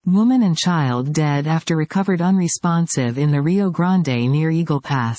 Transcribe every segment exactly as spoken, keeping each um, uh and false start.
Woman and child dead after recovered unresponsive in the Rio Grande near Eagle Pass.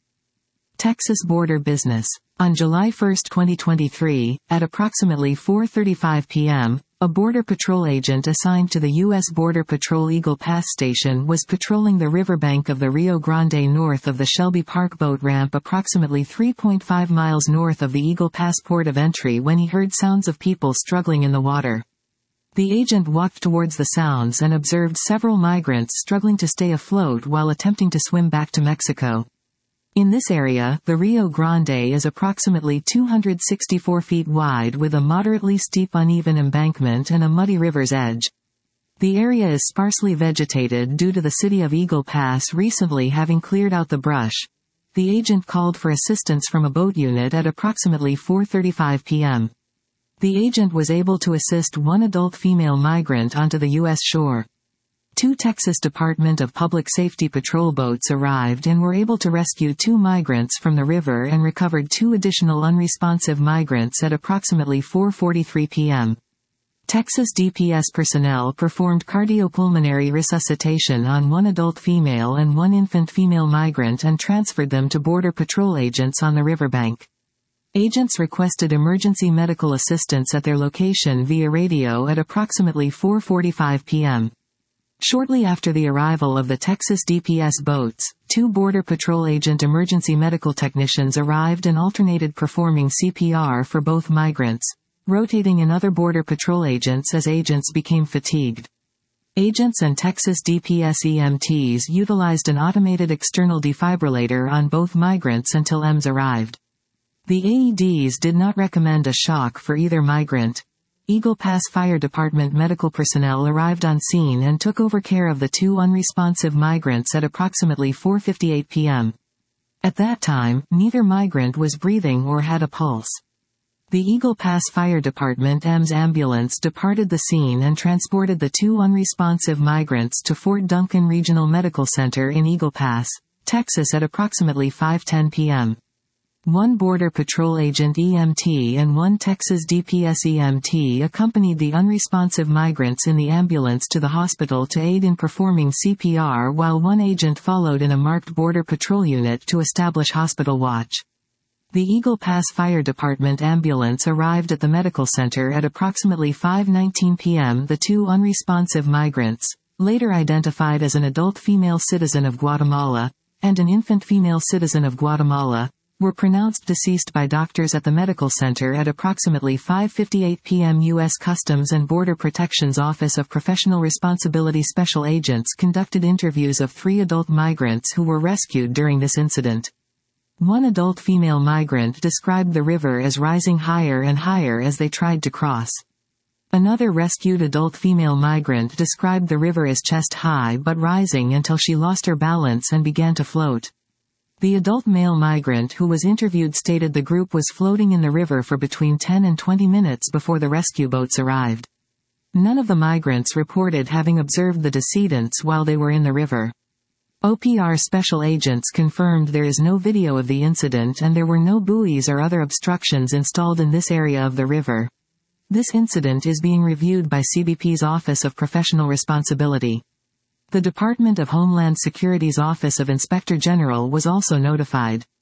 Texas border business. On July first, twenty twenty-three, at approximately four thirty-five p m, a Border Patrol agent assigned to the U S Border Patrol Eagle Pass station was patrolling the riverbank of the Rio Grande north of the Shelby Park boat ramp approximately three point five miles north of the Eagle Pass port of entry when he heard sounds of people struggling in the water. The agent walked towards the sounds and observed several migrants struggling to stay afloat while attempting to swim back to Mexico. In this area, the Rio Grande is approximately two hundred sixty-four feet wide with a moderately steep uneven embankment and a muddy river's edge. The area is sparsely vegetated due to the city of Eagle Pass recently having cleared out the brush. The agent called for assistance from a boat unit at approximately four thirty-five p m The agent was able to assist one adult female migrant onto the U S shore. Two Texas Department of Public Safety patrol boats arrived and were able to rescue two migrants from the river and recovered two additional unresponsive migrants at approximately four forty-three p m Texas D P S personnel performed cardiopulmonary resuscitation on one adult female and one infant female migrant and transferred them to Border Patrol agents on the riverbank. Agents requested emergency medical assistance at their location via radio at approximately four forty-five p m Shortly after the arrival of the Texas D P S boats, two Border Patrol agent emergency medical technicians arrived and alternated performing C P R for both migrants, rotating in other Border Patrol agents as agents became fatigued. Agents and Texas D P S E M Ts utilized an automated external defibrillator on both migrants until E M S arrived. The A E Ds did not recommend a shock for either migrant. Eagle Pass Fire Department medical personnel arrived on scene and took over care of the two unresponsive migrants at approximately four fifty-eight p m At that time, neither migrant was breathing or had a pulse. The Eagle Pass Fire Department E M S ambulance departed the scene and transported the two unresponsive migrants to Fort Duncan Regional Medical Center in Eagle Pass, Texas at approximately five ten p m One Border Patrol agent E M T and one Texas D P S E M T accompanied the unresponsive migrants in the ambulance to the hospital to aid in performing C P R while one agent followed in a marked Border Patrol unit to establish hospital watch. The Eagle Pass Fire Department ambulance arrived at the medical center at approximately five nineteen p m The two unresponsive migrants, later identified as an adult female citizen of Guatemala, and an infant female citizen of Guatemala, were pronounced deceased by doctors at the medical center at approximately five fifty-eight p m U S Customs and Border Protection's Office of Professional Responsibility Special Agents conducted interviews of three adult migrants who were rescued during this incident. One adult female migrant described the river as rising higher and higher as they tried to cross. Another rescued adult female migrant described the river as chest high but rising until she lost her balance and began to float. The adult male migrant who was interviewed stated the group was floating in the river for between ten and twenty minutes before the rescue boats arrived. None of the migrants reported having observed the decedents while they were in the river. O P R special agents confirmed there is no video of the incident and there were no buoys or other obstructions installed in this area of the river. This incident is being reviewed by C B P's Office of Professional Responsibility. The Department of Homeland Security's Office of Inspector General was also notified.